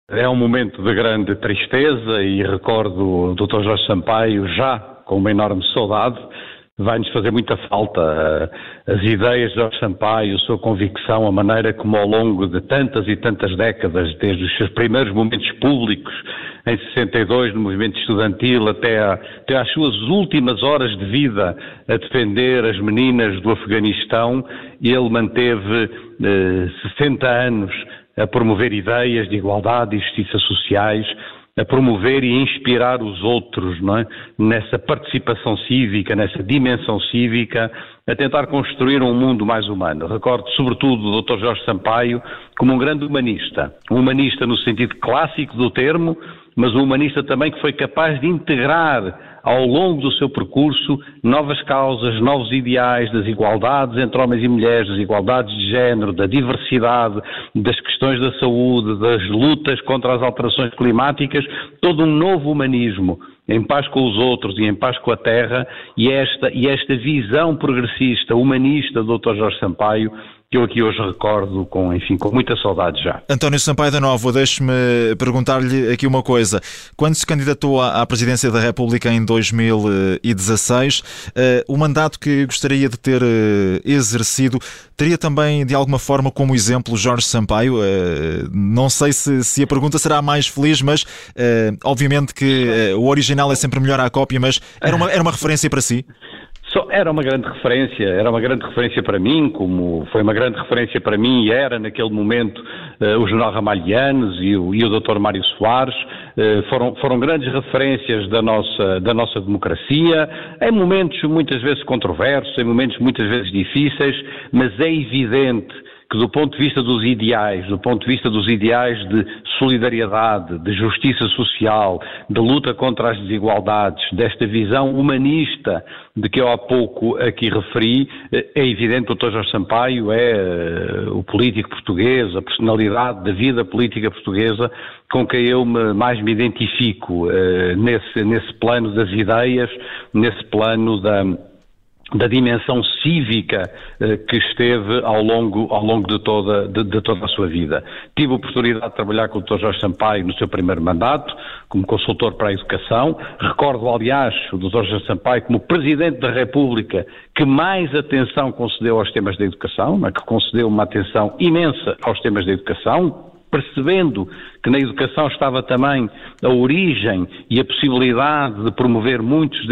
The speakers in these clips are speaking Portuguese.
É um momento de grande tristeza e recordo o Dr. Jorge Sampaio já com uma enorme saudade. Vai-nos fazer muita falta as ideias de Jorge Sampaio, a sua convicção, a maneira como ao longo de tantas e tantas décadas, desde os seus primeiros momentos públicos, em 62, no movimento estudantil, até às suas últimas horas de vida a defender as meninas do Afeganistão, ele manteve 60 anos a promover ideias de igualdade e justiça sociais, a promover e inspirar os outros, não é? Nessa participação cívica, nessa dimensão cívica, a tentar construir um mundo mais humano. Recordo sobretudo o Dr. Jorge Sampaio como um grande humanista no sentido clássico do termo, mas um humanista também que foi capaz de integrar ao longo do seu percurso novas causas, novos ideais das igualdades entre homens e mulheres, das igualdades de género, da diversidade, das questões da saúde, das lutas contra as alterações climáticas, todo um novo humanismo em paz com os outros e em paz com a terra, e esta visão progressista, humanista do Dr. Jorge Sampaio, que eu aqui hoje recordo com muita saudade já. António Sampaio da Nova, deixe-me perguntar-lhe aqui uma coisa. Quando se candidatou à presidência da República em 2016, o mandato que gostaria de ter exercido teria também, de alguma forma, como exemplo Jorge Sampaio? Não sei se a pergunta será mais feliz, mas obviamente que o original é sempre melhor à cópia, mas era uma referência para si? Era uma grande referência para mim, como foi uma grande referência para mim e era naquele momento o General Ramalhianes e o Dr. Mário Soares, foram grandes referências da nossa democracia, em momentos muitas vezes controversos, em momentos muitas vezes difíceis, mas é evidente que do ponto de vista dos ideais de solidariedade, de justiça social, de luta contra as desigualdades, desta visão humanista de que eu há pouco aqui referi, é evidente que o Dr. Jorge Sampaio é o político português, a personalidade da vida política portuguesa com quem eu mais me identifico nesse plano das ideias, nesse plano da dimensão cívica que esteve ao longo de toda a sua vida. Tive a oportunidade de trabalhar com o Dr. Jorge Sampaio no seu primeiro mandato, como consultor para a educação. Recordo, aliás, o Dr. Jorge Sampaio como Presidente da República que mais atenção concedeu aos temas da educação, que concedeu uma atenção imensa aos temas da educação, percebendo que na educação estava também a origem e a possibilidade de promover muitos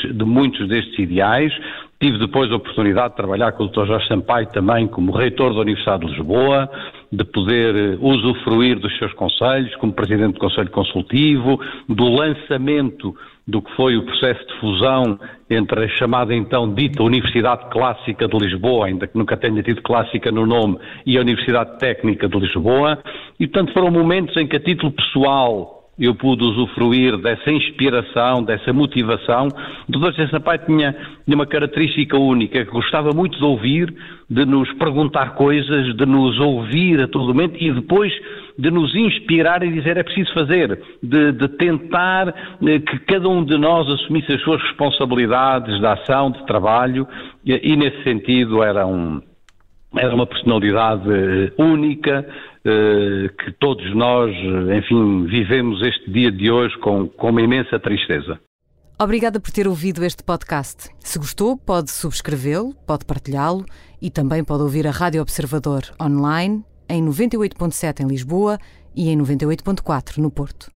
destes ideais. Tive depois a oportunidade de trabalhar com o Dr. Jorge Sampaio também como reitor da Universidade de Lisboa, de poder usufruir dos seus conselhos, como presidente do Conselho Consultivo, do lançamento do que foi o processo de fusão entre a chamada então dita Universidade Clássica de Lisboa, ainda que nunca tenha tido clássica no nome, e a Universidade Técnica de Lisboa, e portanto foram momentos em que a título pessoal eu pude usufruir dessa inspiração, dessa motivação. O Dr. Jorge Sampaio tinha uma característica única, que gostava muito de ouvir, de nos perguntar coisas, de nos ouvir a todo momento e depois de nos inspirar e dizer é preciso fazer, de tentar que cada um de nós assumisse as suas responsabilidades de ação, de trabalho, e nesse sentido era uma personalidade única, que todos nós, vivemos este dia de hoje com uma imensa tristeza. Obrigada por ter ouvido este podcast. Se gostou, pode subscrevê-lo, pode partilhá-lo e também pode ouvir a Rádio Observador online em 98.7 em Lisboa e em 98.4 no Porto.